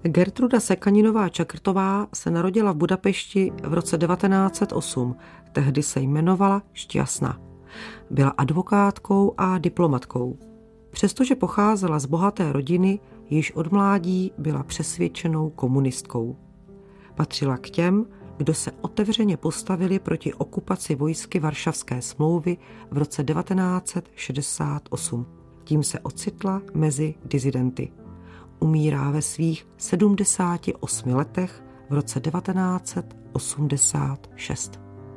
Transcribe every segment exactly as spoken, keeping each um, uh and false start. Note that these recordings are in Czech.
Gertruda Sekaninová Čakrtová se narodila v Budapešti v roce devatenáct set osm. Tehdy se jmenovala Šťastná. Byla advokátkou a diplomatkou. Přestože pocházela z bohaté rodiny, již od mládí byla přesvědčenou komunistkou. Patřila k těm, kdo se otevřeně postavili proti okupaci vojsky Varšavské smlouvy v roce devatenáct set šedesát osm. Tím se ocitla mezi dizidenty. Umírá ve svých sedmdesáti osmi letech v roce devatenáct set osmdesát šest.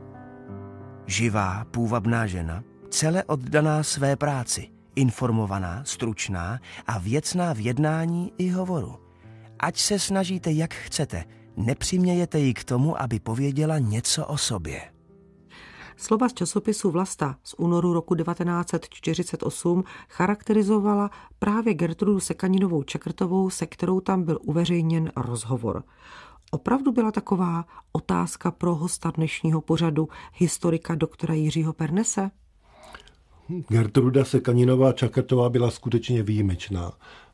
Živá, půvabná žena, celé oddaná své práci, informovaná, stručná a věcná v jednání i hovoru. Ať se snažíte, jak chcete, nepřimějete ji k tomu, aby pověděla něco o sobě. Slova z časopisu Vlasta z únoru roku devatenáct set čtyřicet osm charakterizovala právě Gertrudu Sekaninovou Čakrtovou, se kterou tam byl uveřejněn rozhovor. Opravdu byla taková otázka pro hosta dnešního pořadu, historika doktora Jiřího Pernese? Gertruda Sekaninová Čakrtová byla skutečně výjimečná.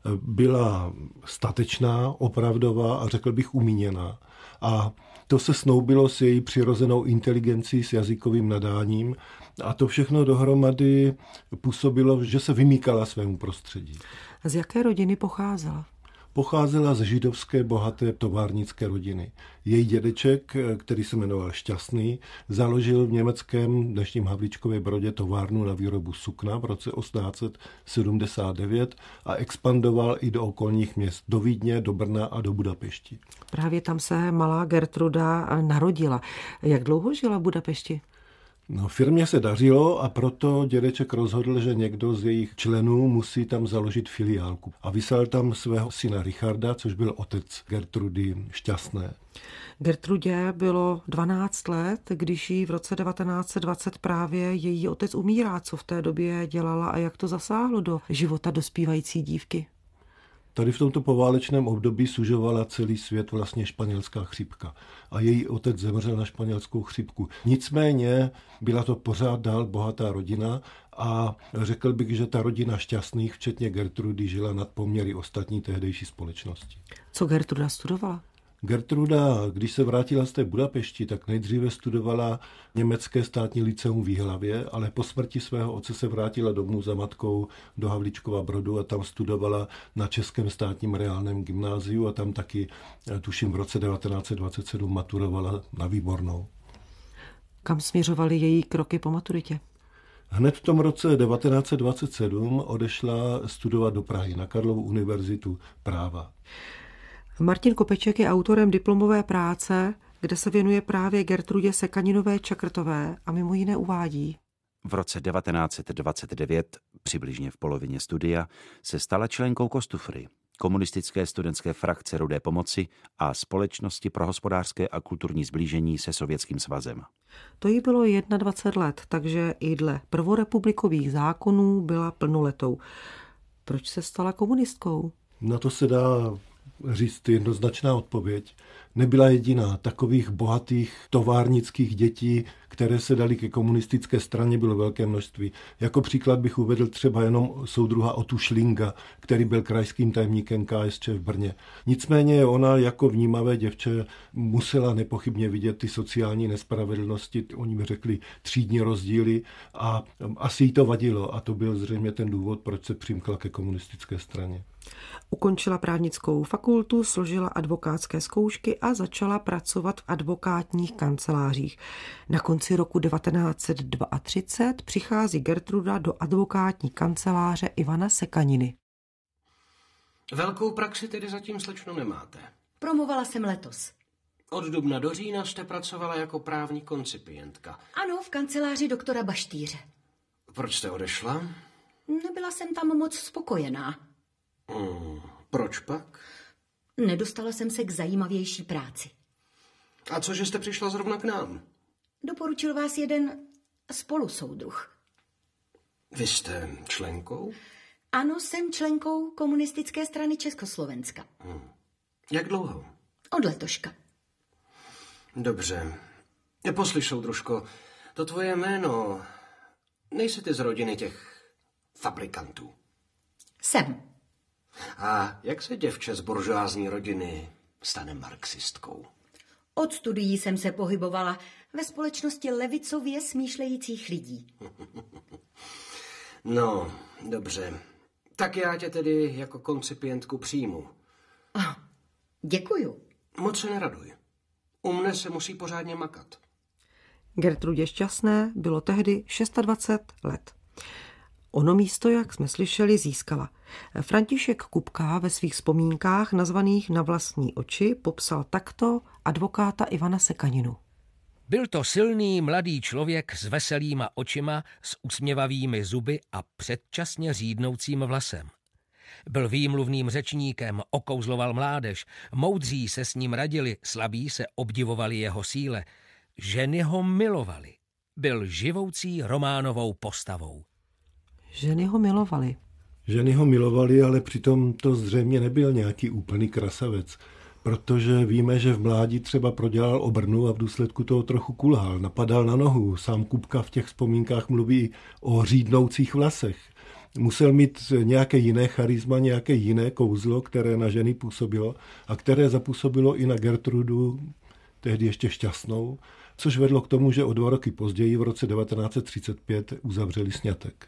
Byla statečná, opravdová a řekl bych umíněná. A to se snoubilo s její přirozenou inteligencí, s jazykovým nadáním a to všechno dohromady působilo, že se vymýkala svému prostředí. Z jaké rodiny pocházela? Pocházela z židovské bohaté továrnické rodiny. Její dědeček, který se jmenoval Šťastný, založil v německém dnešním Havlíčkově Brodě továrnu na výrobu sukna v roce osmnáct set sedmdesát devět a expandoval i do okolních měst, do Vídně, do Brna a do Budapešti. Právě tam se malá Gertruda narodila. Jak dlouho žila v Budapešti? No, firmě se dařilo a proto dědeček rozhodl, že někdo z jejich členů musí tam založit filiálku. A vyslal tam svého syna Richarda, což byl otec Gertrudy Šťastné. Gertrudě bylo dvanáct let, když jí v roce devatenáct set dvacet právě její otec umírá. Co v té době dělala a jak to zasáhlo do života dospívající dívky? Tady v tomto poválečném období sužovala celý svět vlastně španělská chřipka a její otec zemřel na španělskou chřipku. Nicméně byla to pořád dál bohatá rodina a řekl bych, že ta rodina Šťastných, včetně Gertrudy, žila nad poměry ostatní tehdejší společnosti. Co Gertruda studovala? Gertruda, když se vrátila z té Budapešti, tak nejdříve studovala německé státní lyceum v Jihlavě, ale po smrti svého otce se vrátila domů za matkou do Havlíčkova Brodu a tam studovala na Českém státním reálném gymnáziu a tam taky, tuším, v roce devatenáct set dvacet sedm maturovala na výbornou. Kam směřovaly její kroky po maturitě? Hned v tom roce devatenáct set dvacet sedm odešla studovat do Prahy na Karlovu univerzitu práva. Martin Kopeček je autorem diplomové práce, kde se věnuje právě Gertrudě Sekaninové Čakrtové a mimo jiné uvádí. V roce devatenáct set dvacet devět, přibližně v polovině studia, se stala členkou Kostufry, komunistické studentské frakce Rudé pomoci a Společnosti pro hospodářské a kulturní sblížení se Sovětským svazem. To jí bylo dvacet jedna let, takže i dle prvorepublikových zákonů byla plnoletou. Proč se stala komunistkou? Na to se dá říct jednoznačná odpověď. Nebyla jediná. Takových bohatých továrnických dětí, které se dali ke komunistické straně, bylo velké množství. Jako příklad bych uvedl třeba jenom soudruha Otu Šlinga, který byl krajským tajemníkem K S Č v Brně. Nicméně ona jako vnímavé děvče musela nepochybně vidět ty sociální nespravedlnosti, oni mi řekli třídní rozdíly a asi jí to vadilo a to byl zřejmě ten důvod, proč se přimkla ke komunistické straně. Ukončila právnickou fakultu, složila advokátské zkoušky a začala pracovat v advokátních kancelářích. Na konci roku devatenáct set třicet dva přichází Gertruda do advokátní kanceláře Ivana Sekaniny. Velkou praxi tedy zatím, slečno, nemáte. Promovala jsem letos. Od dubna do října jste pracovala jako právní koncipientka. Ano, v kanceláři doktora Baštýře. Proč jste odešla? Nebyla jsem tam moc spokojená. Hmm, proč pak? Nedostala jsem se k zajímavější práci. A cože jste přišla zrovna k nám? Doporučil vás jeden spolusoudruh. Vy jste členkou? Ano, jsem členkou komunistické strany Československa. Hmm. Jak dlouho? Od letoška. Dobře. Poslyš, soudružko, to tvoje jméno, nejsi ty z rodiny těch fabrikantů? Jsem. A jak se děvče z buržoázní rodiny stane marxistkou? Od studií jsem se pohybovala ve společnosti levicově smýšlejících lidí. No, dobře. Tak já tě tedy jako koncipientku přijmu. Ah, děkuju. Moc se neraduj. U mne se musí pořádně makat. Gertrudě Šťastné bylo tehdy dvacet šest let. Ono místo, jak jsme slyšeli, získala. František Kupka ve svých vzpomínkách nazvaných Na vlastní oči popsal takto advokáta Ivana Sekaninu. Byl to silný mladý člověk s veselýma očima, s usměvavými zuby a předčasně řídnoucím vlasem. Byl výmluvným řečníkem, okouzloval mládež, moudří se s ním radili, slabí se obdivovali jeho síle. Ženy ho milovali. Byl živoucí románovou postavou. Ženy ho milovali. Ženy ho milovali, ale přitom to zřejmě nebyl nějaký úplný krasavec, protože víme, že v mládí třeba prodělal obrnu a v důsledku toho trochu kulhal, napadal na nohu. Sám Kupka v těch vzpomínkách mluví o řídnoucích vlasech. Musel mít nějaké jiné charisma, nějaké jiné kouzlo, které na ženy působilo a které zapůsobilo i na Gertrudu, tehdy ještě Šťastnou, což vedlo k tomu, že o dva roky později, v roce devatenáct set třicet pět, uzavřeli sňatek.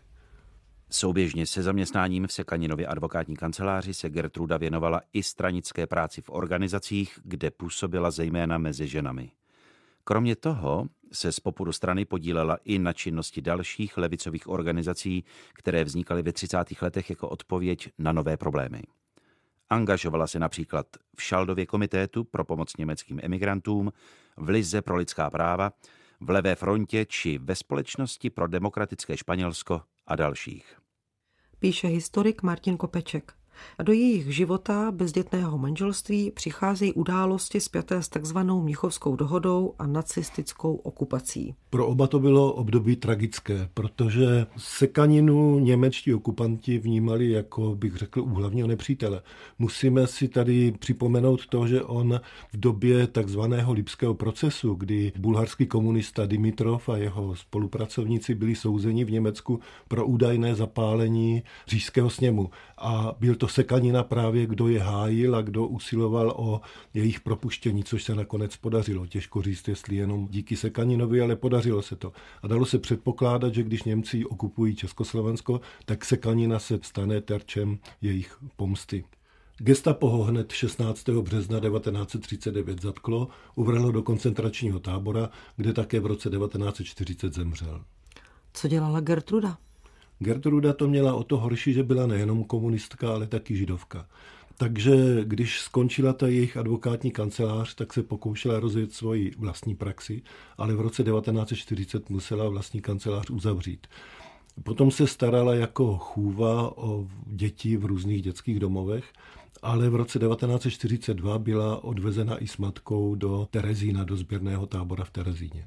Souběžně se zaměstnáním v Sekaninově advokátní kanceláři se Gertruda věnovala i stranické práci v organizacích, kde působila zejména mezi ženami. Kromě toho se z popudu strany podílela i na činnosti dalších levicových organizací, které vznikaly ve třicátých letech jako odpověď na nové problémy. Angažovala se například v Šaldově komitétu pro pomoc německým emigrantům, v Lize pro lidská práva, v Levé frontě či ve Společnosti pro demokratické Španělsko a dalších. Píše historik Martin Kopeček. A do jejich života bezdětného manželství přicházejí události spjaté s takzvanou Mnichovskou dohodou a nacistickou okupací. Pro oba to bylo období tragické, protože Sekaninu němečtí okupanti vnímali jako, bych řekl, úhlavního nepřítele. Musíme si tady připomenout to, že on v době takzvaného Lipského procesu, kdy bulharský komunista Dimitrov a jeho spolupracovníci byli souzeni v Německu pro údajné zapálení Říšského sněmu. A byl to Sekanina právě, kdo je hájil a kdo usiloval o jejich propuštění, což se nakonec podařilo. Těžko říct, jestli jenom díky Sekaninovi, ale podařilo se to. A dalo se předpokládat, že když Němci okupují Československo, tak Sekanina se stane terčem jejich pomsty. Gestapo ho hned šestnáctého března devatenáct set třicet devět zatklo, uvrhlo do koncentračního tábora, kde také v roce devatenáct set čtyřicet zemřel. Co dělala Gertruda? Gertruda to měla o to horší, že byla nejenom komunistka, ale taky židovka. Takže když skončila ta jejich advokátní kancelář, tak se pokoušela rozjet svoji vlastní praxi, ale v roce devatenáct set čtyřicet musela vlastní kancelář uzavřít. Potom se starala jako chůva o děti v různých dětských domovech, ale v roce devatenáct set čtyřicet dva byla odvezena i s matkou do Terezína, do sběrného tábora v Terezíně.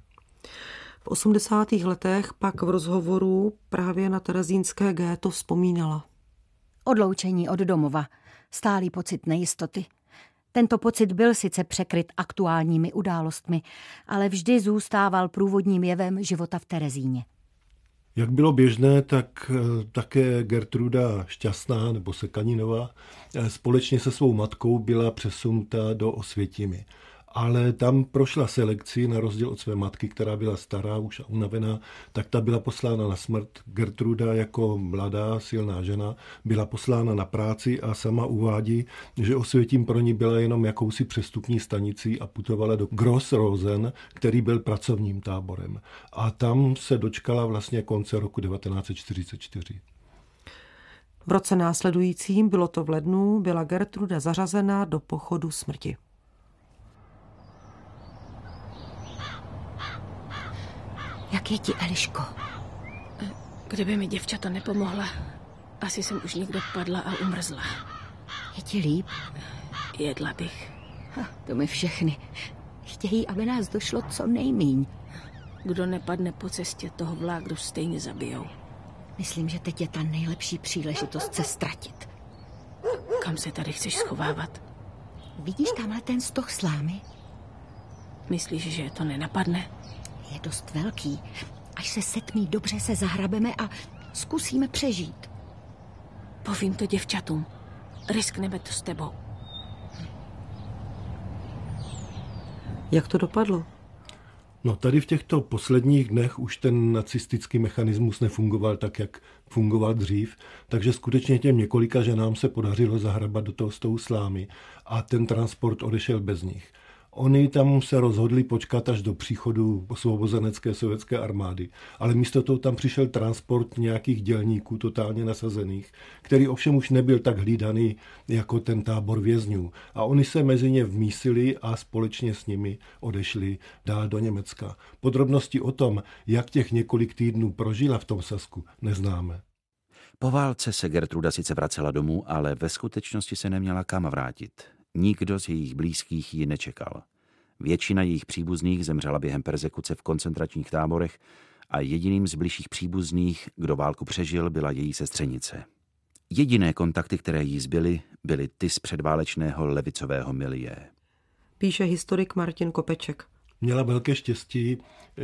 V osmdesátých letech pak v rozhovoru právě na terezínské ghetto vzpomínala. Odloučení od domova, stálý pocit nejistoty. Tento pocit byl sice překryt aktuálními událostmi, ale vždy zůstával průvodním jevem života v Terezíně. Jak bylo běžné, tak také Gertruda Šťastná nebo Sekaninová společně se svou matkou byla přesunuta do Osvětimi. Ale tam prošla selekci, na rozdíl od své matky, která byla stará už a unavená, tak ta byla poslána na smrt. Gertruda jako mladá, silná žena byla poslána na práci a sama uvádí, že Osvětim pro ní byla jenom jakousi přestupní stanicí a putovala do Grossrosen, který byl pracovním táborem. A tam se dočkala vlastně konce roku devatenáct set čtyřicet čtyři. V roce následujícím, bylo to v lednu, byla Gertruda zařazena do pochodu smrti. Jak je ti, Eliško? Kdyby mi děvčata nepomohla, asi jsem už někdo padla a umrzla. Je ti líp? Jedla bych. Ha, to my všechny. Chtějí, aby nás došlo co nejmíň. Kdo nepadne po cestě, toho vlákdu stejně zabijou. Myslím, že teď je ta nejlepší příležitost se ztratit. Kam se tady chceš schovávat? Vidíš tamhle ten stoh slámy? Myslíš, že je to nenapadne? Je dost velký. Až se setmí, dobře se zahrabeme a zkusíme přežít. Povím to děvčatům. riskneme to s tebou. Jak to dopadlo? No tady v těchto posledních dnech už ten nacistický mechanismus nefungoval tak, jak fungoval dřív, takže skutečně těm několika ženám se podařilo zahrabat do toho s tou slámy a ten transport odešel bez nich. Oni tam se rozhodli počkat až do příchodu osvobozenecké sovětské armády, ale místo toho tam přišel transport nějakých dělníků totálně nasazených, který ovšem už nebyl tak hlídaný jako ten tábor vězňů. A oni se mezi ně vmísili a společně s nimi odešli dál do Německa. Podrobnosti o tom, jak těch několik týdnů prožila v tom Sasku, neznáme. Po válce se Gertruda sice vracela domů, ale ve skutečnosti se neměla kam vrátit. Nikdo z jejich blízkých ji nečekal. Většina jejich příbuzných zemřela během perzekuce v koncentračních táborech a jediným z bližších příbuzných, kdo válku přežil, byla její sestřenice. Jediné kontakty, které jí zbyly, byly ty z předválečného levicového milie. Píše historik Martin Kopeček. Měla velké štěstí,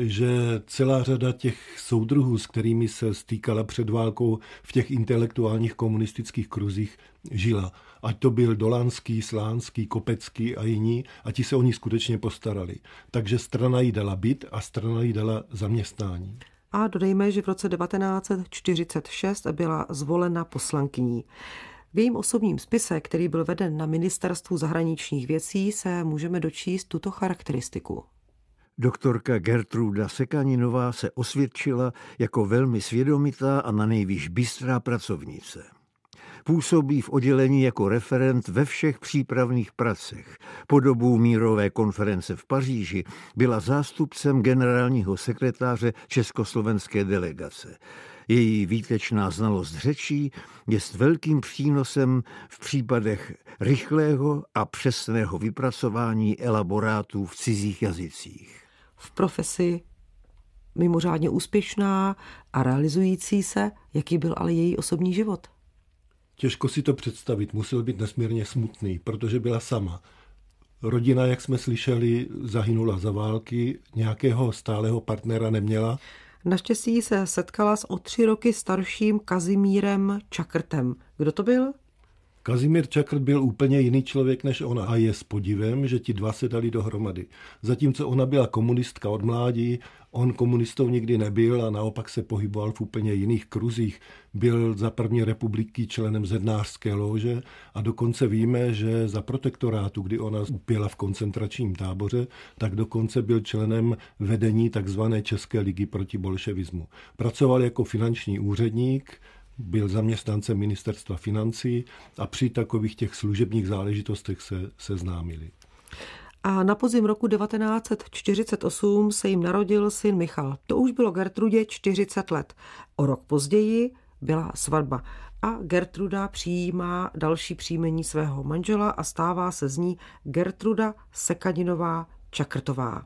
že celá řada těch soudruhů, s kterými se stýkala před válkou v těch intelektuálních komunistických kruzích, žila. Ať to byl Dolanský, Slánský, Kopecký a jiní, a ti se o ní skutečně postarali. Takže strana jí dala byt a strana jí dala zaměstnání. A dodejme, že v roce devatenáct set čtyřicet šest byla zvolena poslankyní. V jejím osobním spise, který byl veden na Ministerstvu zahraničních věcí, se můžeme dočíst tuto charakteristiku. Doktorka Gertruda Sekaninová se osvědčila jako velmi svědomitá a nanejvýš bystrá pracovnice. Působí v oddělení jako referent ve všech přípravných pracech. Po dobu mírové konference v Paříži byla zástupcem generálního sekretáře československé delegace. Její výtečná znalost řečí je s velkým přínosem v případech rychlého a přesného vypracování elaborátů v cizích jazycích. V profesi mimořádně úspěšná a realizující se, jaký byl ale její osobní život. Těžko si to představit, musel být nesmírně smutný, protože byla sama. Rodina, jak jsme slyšeli, zahynula za války, nějakého stálého partnera neměla. Naštěstí se setkala s o tři roky starším Kazimírem Čakrtem. Kdo to byl? Kazimír Čakrt byl úplně jiný člověk než ona a je s podivem, že ti dva se dali dohromady. Zatímco ona byla komunistka od mládí, on komunistou nikdy nebyl a naopak se pohyboval v úplně jiných kruzích. Byl za první republiky členem zednářské lóže a dokonce víme, že za protektorátu, kdy ona upěla v koncentračním táboře, tak dokonce byl členem vedení takzvané České ligy proti bolševismu. Pracoval jako finanční úředník, byl zaměstnancem ministerstva financí a při takových těch služebních záležitostech se seznámili. A na podzim roku devatenáct set čtyřicet osm se jim narodil syn Michal. To už bylo Gertrudě čtyřicet let. O rok později byla svatba a Gertruda přijímá další příjmení svého manžela a stává se z ní Gertruda Sekaninová Čakrtová.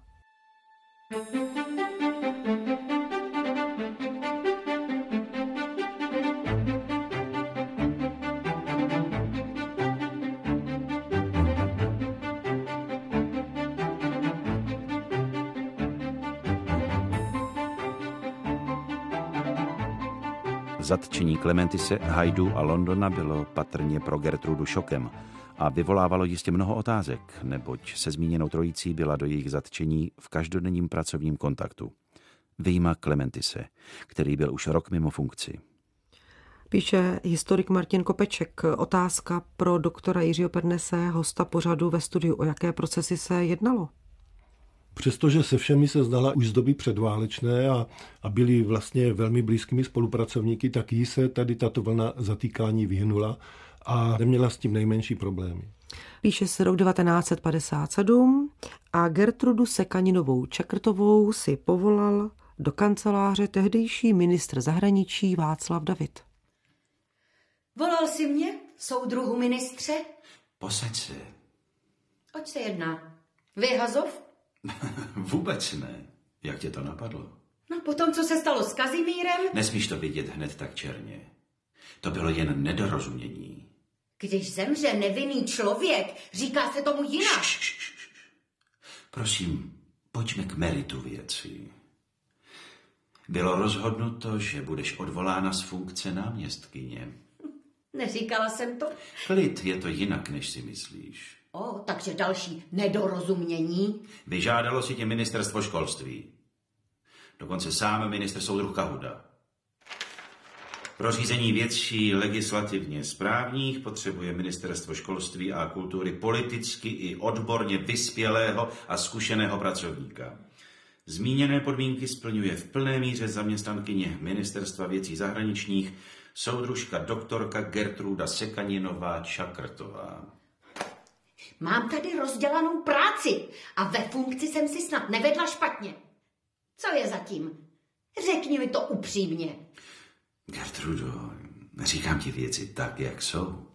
Zatčení Klementise, Hajdu a Londona bylo patrně pro Gertrudu šokem a vyvolávalo jistě mnoho otázek, neboť se zmíněnou trojicí byla do jejich zatčení v každodenním pracovním kontaktu. Vyjma Klementise, který byl už rok mimo funkci. Píše historik Martin Kopeček. Otázka pro doktora Jiřího Pernese, hosta pořadu Ve studiu. O jaké procesy se jednalo? Přestože se všemi se znala už z doby předválečné a, a byli vlastně velmi blízkými spolupracovníky, tak jí se tady tato vlna zatýkání vyhnula a neměla s tím nejmenší problémy. Píše se rok devatenáct set padesát sedm a Gertrudu Sekaninovou Čakrtovou si povolal do kanceláře tehdejší ministr zahraničí Václav David. Volal jsi mě, soudruhu ministře? Posaď se. Oč se jedná? Vyhazov? Vůbec ne. Jak tě to napadlo? No potom, co se stalo s Kazimírem? Nesmíš to vidět hned tak černě. To bylo jen nedorozumění. Když zemře nevinný člověk, říká se tomu jinak. Š, š, š. Prosím, pojďme k meritu věci. Bylo rozhodnuto, že budeš odvolána z funkce náměstkyně. Neříkala jsem to? Klid, je to jinak, než si myslíš. O, takže další nedorozumění. Vyžádalo si tě ministerstvo školství. Dokonce sám ministr soudruh Kahuda. Pro řízení věcí legislativně správních potřebuje ministerstvo školství a kultury politicky i odborně vyspělého a zkušeného pracovníka. Zmíněné podmínky splňuje v plné míře zaměstnankyně ministerstva věcí zahraničních soudružka doktorka Gertruda Sekaninová Čakrtová. Mám tady rozdělanou práci a ve funkci jsem si snad nevedla špatně. Co je zatím? Řekni mi to upřímně. Gertrudo, říkám ti věci tak, jak jsou.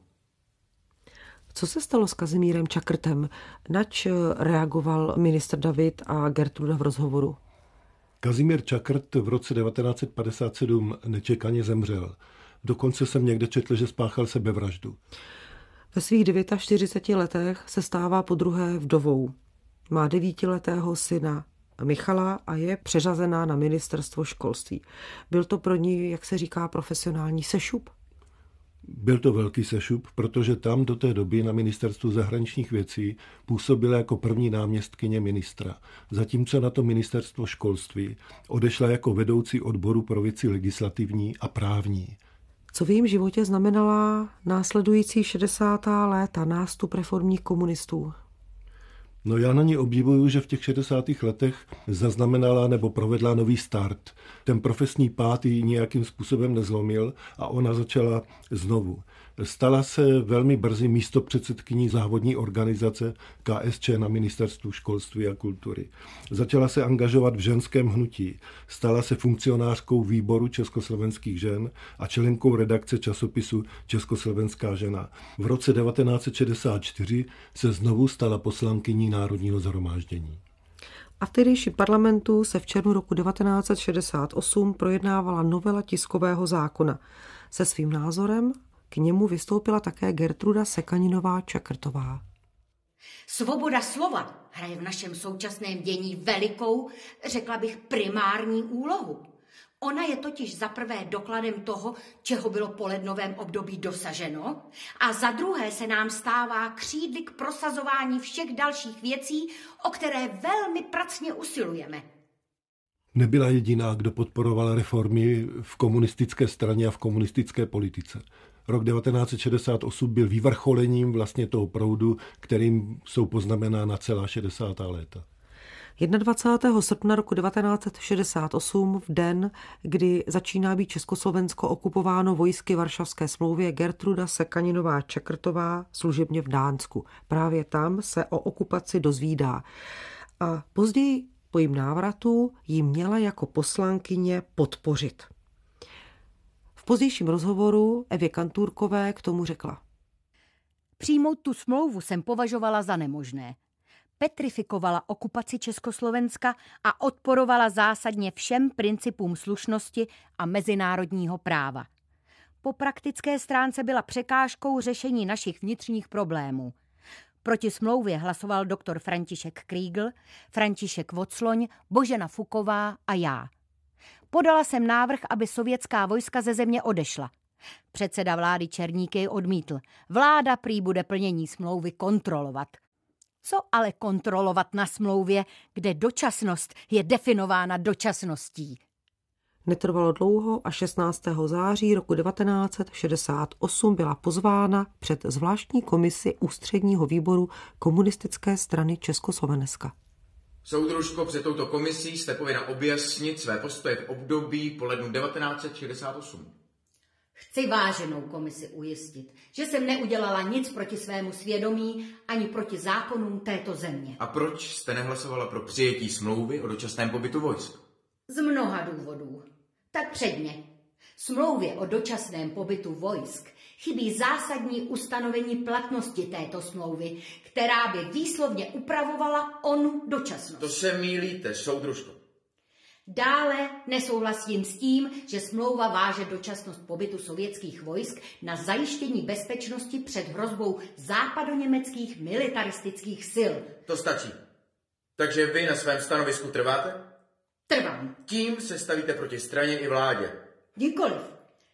Co se stalo s Kazimírem Čakrtem? Nač reagoval ministr David a Gertruda v rozhovoru? Kazimír Čakrt v roce devatenáct set padesát sedm nečekaně zemřel. Dokonce jsem někde četl, že spáchal sebevraždu. Ve svých čtyřiceti devíti letech se stává podruhé vdovou. Má devítiletého syna Michala a je přeřazená na ministerstvo školství. Byl to pro ní, jak se říká, profesionální sešup? Byl to velký sešup, protože tam do té doby na ministerstvu zahraničních věcí působila jako první náměstkyně ministra, zatímco na to ministerstvo školství odešla jako vedoucí odboru pro věci legislativní a právní. Co v jejím životě znamenala následující šedesátá léta, nástup reformních komunistů? No já na ní obdivuju, že v těch šedesátých letech zaznamenala nebo provedla nový start. Ten profesní pád ji nějakým způsobem nezlomil a ona začala znovu. Stala se velmi brzy místopředsedkyní závodní organizace K S Č na ministerstvu školství a kultury. Začala se angažovat v ženském hnutí. Stala se funkcionářkou výboru československých žen a členkou redakce časopisu Československá žena. V roce devatenáct set šedesát čtyři se znovu stala poslankyní Národního shromáždění. A v tehdejším parlamentu se v červnu roku devatenáct set šedesát osm projednávala novela tiskového zákona. Se svým názorem k němu vystoupila také Gertruda Sekaninová Čakrtová. Svoboda slova hraje v našem současném dění velikou, řekla bych primární úlohu. Ona je totiž za prvé dokladem toho, čeho bylo po lednovém období dosaženo, a za druhé se nám stává křídly k prosazování všech dalších věcí, o které velmi pracně usilujeme. Nebyla jediná, kdo podporoval reformy v komunistické straně a v komunistické politice. Rok devatenáct set šedesát osm byl vyvrcholením vlastně toho proudu, kterým jsou poznamenána celá šedesátá léta. dvacátého prvního srpna roku devatenáct set šedesát osm, v den, kdy začíná být Československo okupováno vojsky Varšavské smlouvy, je Gertruda Sekaninová Čakrtová služebně v Dánsku. Právě tam se o okupaci dozvídá. A později po jejím návratu ji měla jako poslankyně podpořit. V pozdějším rozhovoru Evě Kantůrkové k tomu řekla. Přijmout tu smlouvu jsem považovala za nemožné. Petrifikovala okupaci Československa a odporovala zásadně všem principům slušnosti a mezinárodního práva. Po praktické stránce byla překážkou řešení našich vnitřních problémů. Proti smlouvě hlasoval doktor František Krígl, František Vocloň, Božena Fuková a já. Podala jsem návrh, aby sovětská vojska ze země odešla. Předseda vlády Černík jej odmítl. Vláda prý bude plnění smlouvy kontrolovat. Co ale kontrolovat na smlouvě, kde dočasnost je definována dočasností? Netrvalo dlouho a šestnáctého září roku devatenáct set šedesát osm byla pozvána před zvláštní komisi Ústředního výboru Komunistické strany Československa. Soudružko, před touto komisí jste povinna objasnit své postoje v období po lednu devatenáct set šedesát osm. Chci váženou komisi ujistit, že jsem neudělala nic proti svému svědomí ani proti zákonům této země. A proč jste nehlasovala pro přijetí smlouvy o dočasném pobytu vojsk? Z mnoha důvodů. Tak předně. Smlouvě o dočasném pobytu vojsk chybí zásadní ustanovení platnosti této smlouvy, která by výslovně upravovala onu dočasnost. To se mýlíte, soudružko. Dále nesouhlasím s tím, že smlouva váže dočasnost pobytu sovětských vojsk na zajištění bezpečnosti před hrozbou západoněmeckých militaristických sil. To stačí. Takže vy na svém stanovisku trváte? Trvám. Tím se stavíte proti straně i vládě. Nikoliv.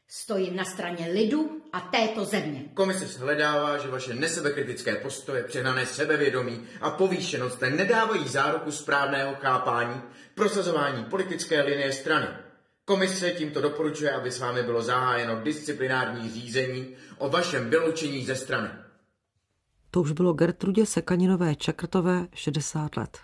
Stojím na straně lidu a této země. Komise shledává, že vaše nesebekritické postoje, přehnané sebevědomí a povýšenost nedávají záruku správného chápání prosazování politické linie strany. Komise tímto doporučuje, aby s vámi bylo zahájeno disciplinární řízení o vašem vyloučení ze strany. To už bylo Gertrudě Sekaninové Čakrtové šedesát let.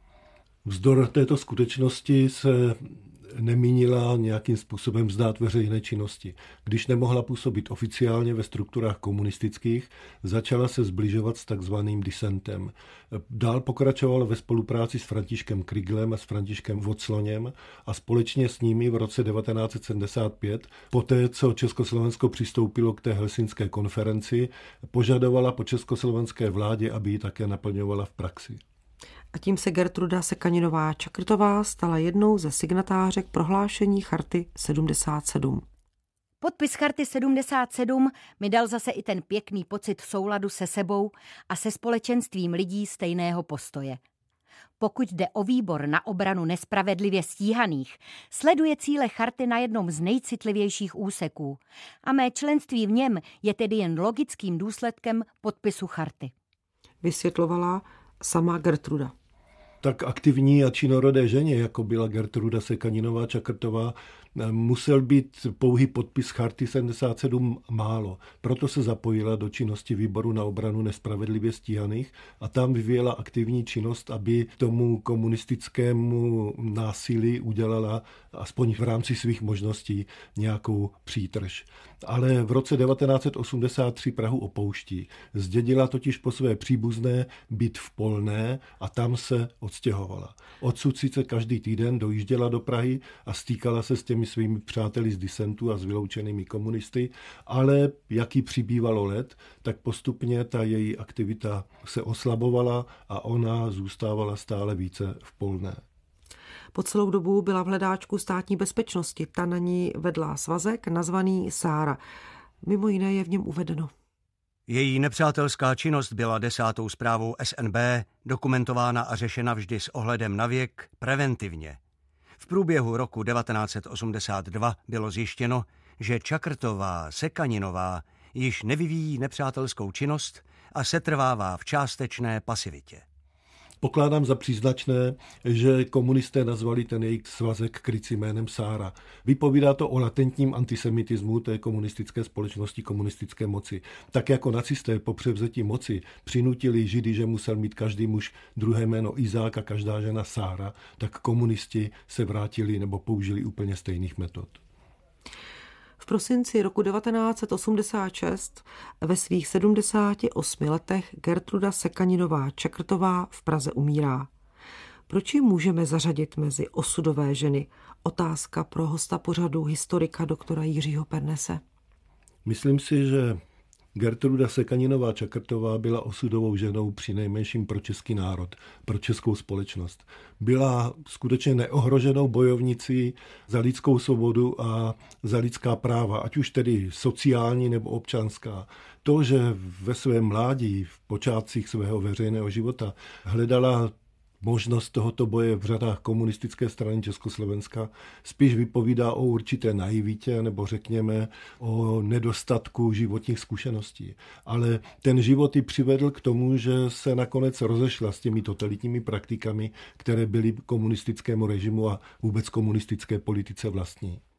Vzdor této skutečnosti se nemínila nějakým způsobem vzdát veřejné činnosti. Když nemohla působit oficiálně ve strukturách komunistických, začala se zbližovat s takzvaným disentem. Dál pokračovala ve spolupráci s Františkem Kriglem a s Františkem Vocloněm a společně s nimi v roce devatenáct set sedmdesát pět, poté co Československo přistoupilo k té helsinské konferenci, požadovala po československé vládě, aby ji také naplňovala v praxi. A tím se Gertruda Sekaninová Čakrtová stala jednou ze signatářek prohlášení Charty sedmdesát sedm. Podpis Charty sedmdesát sedm mi dal zase i ten pěkný pocit souladu se sebou a se společenstvím lidí stejného postoje. Pokud jde o výbor na obranu nespravedlivě stíhaných, sleduje cíle charty na jednom z nejcitlivějších úseků a mé členství v něm je tedy jen logickým důsledkem podpisu charty. Vysvětlovala sama Gertruda. Tak aktivní a činorodé ženě, jako byla Gertruda Sekaninová Čakrtová, musel být pouhý podpis Charty sedmdesát sedm málo. Proto se zapojila do činnosti výboru na obranu nespravedlivě stíhaných a tam vyvíjela aktivní činnost, aby tomu komunistickému násilí udělala aspoň v rámci svých možností nějakou přítrž. Ale v roce devatenáct set osmdesát tři Prahu opouští. Zdědila totiž po své příbuzné byt v Polné a tam se odstěhovala. Odsud sice každý týden dojížděla do Prahy a stýkala se s těmi svými přáteli z disentu a s vyloučenými komunisty, ale jak jí přibývalo let, tak postupně ta její aktivita se oslabovala a ona zůstávala stále více v Polné. Po celou dobu byla v hledáčku státní bezpečnosti. Ta na ní vedla svazek nazvaný Sára. Mimo jiné je v něm uvedeno. Její nepřátelská činnost byla desátou zprávou S N B dokumentována a řešena vždy s ohledem na věk preventivně. V průběhu roku devatenáct set osmdesát dva bylo zjištěno, že Čakrtová Sekaninová již nevyvíjí nepřátelskou činnost a setrvává v částečné pasivitě. Pokládám za příznačné, že komunisté nazvali ten jejich svazek krycí jménem Sára. Vypovídá to o latentním antisemitismu té komunistické společnosti, komunistické moci. Tak jako nacisté po převzetí moci přinutili Židy, že musel mít každý muž druhé jméno Izák a každá žena Sára, tak komunisti se vrátili nebo použili úplně stejných metod. V prosinci roku devatenáct set osmdesát šest ve svých sedmdesáti osmi letech Gertruda Sekaninová Čakrtová v Praze umírá. Proč ji můžeme zařadit mezi osudové ženy? Otázka pro hosta pořadu historika doktora Jiřího Pernese. Myslím si, že Gertruda Sekaninová Čakrtová byla osudovou ženou přinejmenším pro český národ, pro českou společnost. Byla skutečně neohroženou bojovnicí za lidskou svobodu a za lidská práva, ať už tedy sociální nebo občanská. To, že ve svém mládí, v počátcích svého veřejného života hledala možnost tohoto boje v řadách komunistické strany Československa, spíš vypovídá o určité naivitě nebo řekněme o nedostatku životních zkušeností. Ale ten život ji přivedl k tomu, že se nakonec rozešla s těmi totalitními praktikami, které byly komunistickému režimu a vůbec komunistické politice vlastní.